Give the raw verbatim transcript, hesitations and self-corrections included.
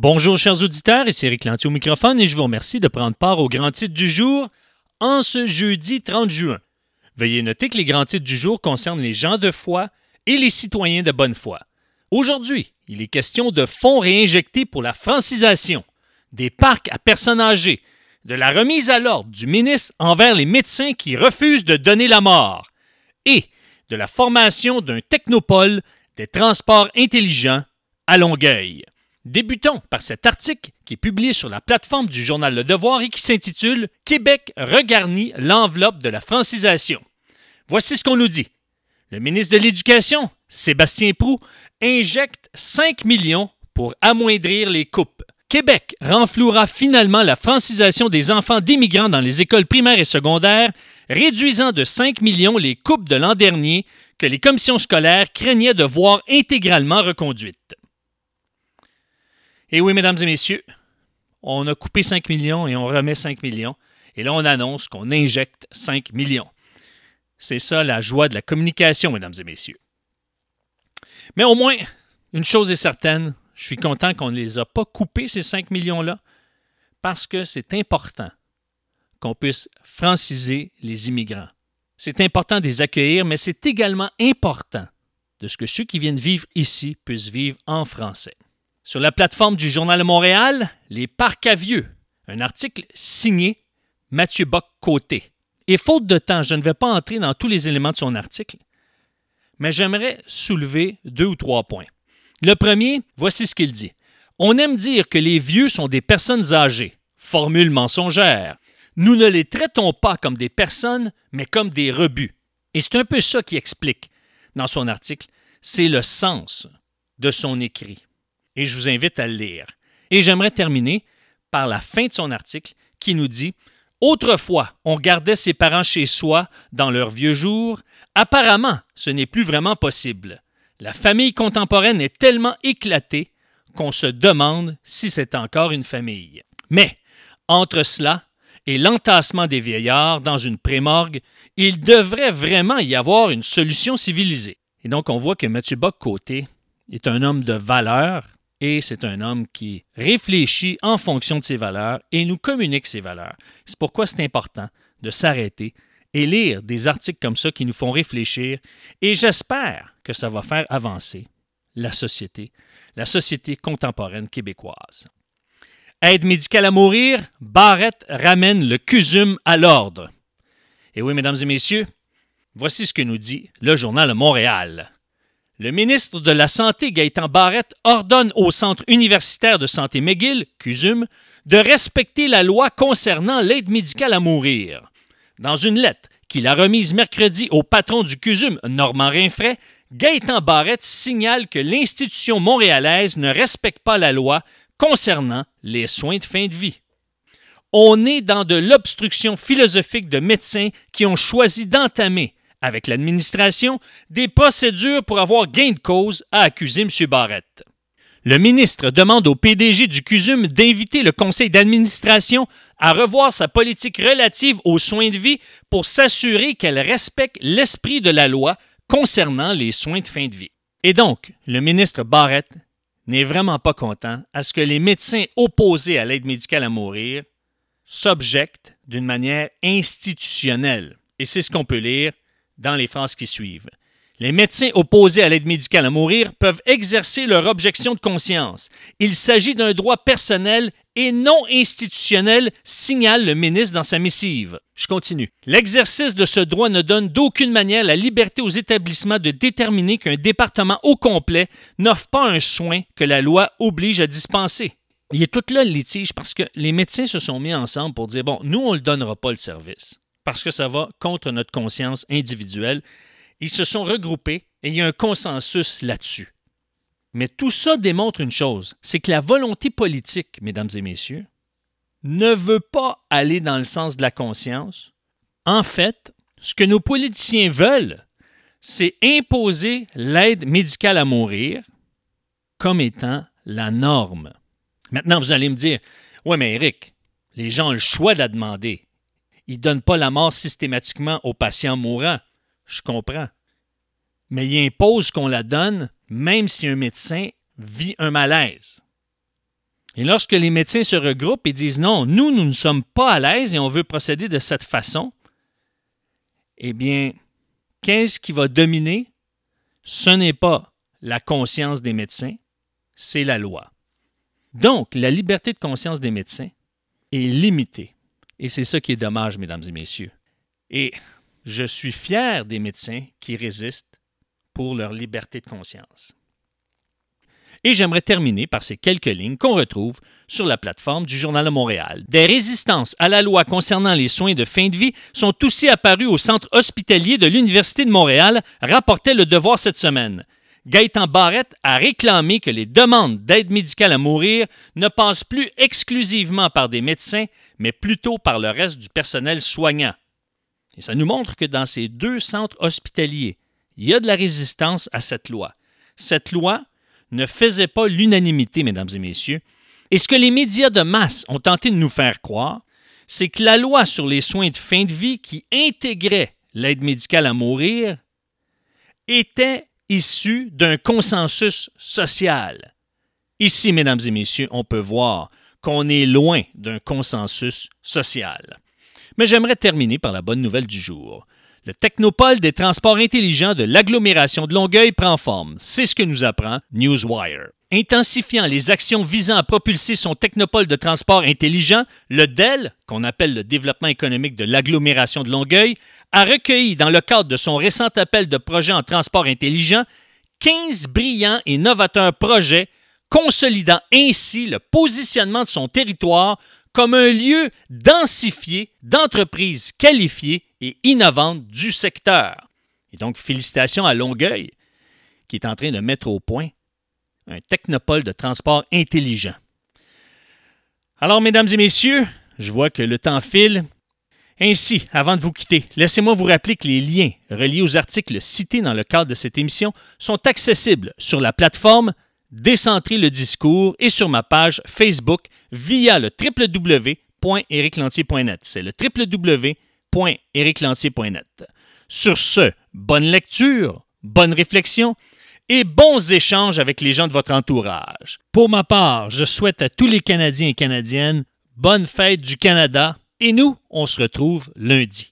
Bonjour chers auditeurs, ici Éric Lanty au microphone et je vous remercie de prendre part au grand titre du jour en ce jeudi trente juin. Veuillez noter que les grands titres du jour concernent les gens de foi et les citoyens de bonne foi. Aujourd'hui, il est question de fonds réinjectés pour la francisation, des parcs à personnes âgées, de la remise à l'ordre du ministre envers les médecins qui refusent de donner la mort et de la formation d'un technopôle des transports intelligents à Longueuil. Débutons par cet article qui est publié sur la plateforme du journal Le Devoir et qui s'intitule « Québec regarnit l'enveloppe de la francisation ». Voici ce qu'on nous dit. Le ministre de l'Éducation, Sébastien Proulx, injecte cinq millions pour amoindrir les coupes. Québec renflouera finalement la francisation des enfants d'immigrants dans les écoles primaires et secondaires, réduisant de cinq millions les coupes de l'an dernier que les commissions scolaires craignaient de voir intégralement reconduites. Et oui, mesdames et messieurs, on a coupé cinq millions et on remet cinq millions. Et là, on annonce qu'on injecte cinq millions. C'est ça la joie de la communication, mesdames et messieurs. Mais au moins, une chose est certaine, je suis content qu'on ne les a pas coupés, ces cinq millions-là, parce que c'est important qu'on puisse franciser les immigrants. C'est important de les accueillir, mais c'est également important de ce que ceux qui viennent vivre ici puissent vivre en français. Sur la plateforme du Journal de Montréal, les parcs à vieux, un article signé Mathieu Bock-Côté. Et faute de temps, je ne vais pas entrer dans tous les éléments de son article, mais j'aimerais soulever deux ou trois points. Le premier, voici ce qu'il dit. On aime dire que les vieux sont des personnes âgées. Formule mensongère. Nous ne les traitons pas comme des personnes, mais comme des rebuts. Et c'est un peu ça qu'il explique dans son article. C'est le sens de son écrit. Et je vous invite à le lire. Et j'aimerais terminer par la fin de son article qui nous dit « Autrefois, on gardait ses parents chez soi dans leurs vieux jours. Apparemment, ce n'est plus vraiment possible. La famille contemporaine est tellement éclatée qu'on se demande si c'est encore une famille. Mais, entre cela et l'entassement des vieillards dans une prémorgue, il devrait vraiment y avoir une solution civilisée. » Et donc, on voit que Mathieu Bock-Côté est un homme de valeur et c'est un homme qui réfléchit en fonction de ses valeurs et nous communique ses valeurs. C'est pourquoi c'est important de s'arrêter et lire des articles comme ça qui nous font réfléchir et j'espère que ça va faire avancer la société, la société contemporaine québécoise. Aide médicale à mourir, Barrette ramène le CUSUM à l'ordre. Et oui, mesdames et messieurs, voici ce que nous dit le Journal de Montréal. Le ministre de la Santé, Gaétan Barrette, ordonne au Centre universitaire de santé McGill, CUSUM, de respecter la loi concernant l'aide médicale à mourir. Dans une lettre qu'il a remise mercredi au patron du CUSUM, Normand Rinfret, Gaétan Barrette signale que l'institution montréalaise ne respecte pas la loi concernant les soins de fin de vie. On est dans de l'obstruction philosophique de médecins qui ont choisi d'entamer avec l'administration, des procédures pour avoir gain de cause, a accusé M. Barrette. Le ministre demande au P D G du CUSUM d'inviter le conseil d'administration à revoir sa politique relative aux soins de vie pour s'assurer qu'elle respecte l'esprit de la loi concernant les soins de fin de vie. Et donc, le ministre Barrette n'est vraiment pas content à ce que les médecins opposés à l'aide médicale à mourir s'objectent d'une manière institutionnelle. Et c'est ce qu'on peut lire dans les phrases qui suivent. Les médecins opposés à l'aide médicale à mourir peuvent exercer leur objection de conscience. Il s'agit d'un droit personnel et non institutionnel, signale le ministre dans sa missive. Je continue. L'exercice de ce droit ne donne d'aucune manière la liberté aux établissements de déterminer qu'un département au complet n'offre pas un soin que la loi oblige à dispenser. Il y a tout là le litige parce que les médecins se sont mis ensemble pour dire, bon, nous, on ne le donnera pas le service parce que ça va contre notre conscience individuelle. Ils se sont regroupés et il y a un consensus là-dessus. Mais tout ça démontre une chose, c'est que la volonté politique, mesdames et messieurs, ne veut pas aller dans le sens de la conscience. En fait, ce que nos politiciens veulent, c'est imposer l'aide médicale à mourir comme étant la norme. Maintenant, vous allez me dire, « Ouais, mais Éric, les gens ont le choix de la demander. Ils ne donnent pas la mort systématiquement aux patients mourants. » Je comprends. Mais ils imposent qu'on la donne même si un médecin vit un malaise. Et lorsque les médecins se regroupent et disent non, nous, nous ne sommes pas à l'aise et on veut procéder de cette façon, eh bien, qu'est-ce qui va dominer? Ce n'est pas la conscience des médecins, c'est la loi. Donc, la liberté de conscience des médecins est limitée. Et c'est ça qui est dommage, mesdames et messieurs. Et je suis fier des médecins qui résistent pour leur liberté de conscience. Et j'aimerais terminer par ces quelques lignes qu'on retrouve sur la plateforme du Journal de Montréal. Des résistances à la loi concernant les soins de fin de vie sont aussi apparues au centre hospitalier de l'Université de Montréal, rapportait Le Devoir cette semaine. Gaëtan Barrette a réclamé que les demandes d'aide médicale à mourir ne passent plus exclusivement par des médecins, mais plutôt par le reste du personnel soignant. Et ça nous montre que dans ces deux centres hospitaliers, il y a de la résistance à cette loi. Cette loi ne faisait pas l'unanimité, mesdames et messieurs. Et ce que les médias de masse ont tenté de nous faire croire, c'est que la loi sur les soins de fin de vie qui intégrait l'aide médicale à mourir était issue d'un consensus social. Ici, mesdames et messieurs, on peut voir qu'on est loin d'un consensus social. Mais j'aimerais terminer par la bonne nouvelle du jour. Le technopole des transports intelligents de l'agglomération de Longueuil prend forme. C'est ce que nous apprend Newswire. Intensifiant les actions visant à propulser son technopole de transport intelligent, le D E L, qu'on appelle le développement économique de l'agglomération de Longueuil, a recueilli dans le cadre de son récent appel de projets en transport intelligent quinze brillants et novateurs projets, consolidant ainsi le positionnement de son territoire comme un lieu densifié d'entreprises qualifiées et innovantes du secteur. Et donc, félicitations à Longueuil, qui est en train de mettre au point un technopole de transport intelligent. Alors, mesdames et messieurs, je vois que le temps file. Ainsi, avant de vous quitter, laissez-moi vous rappeler que les liens reliés aux articles cités dans le cadre de cette émission sont accessibles sur la plateforme Décentrer le discours et sur ma page Facebook via le w w w point éric lantier point net. C'est le w w w point éric lantier point net. Sur ce, bonne lecture, bonne réflexion et bons échanges avec les gens de votre entourage. Pour ma part, je souhaite à tous les Canadiens et Canadiennes bonne fête du Canada et nous, on se retrouve lundi.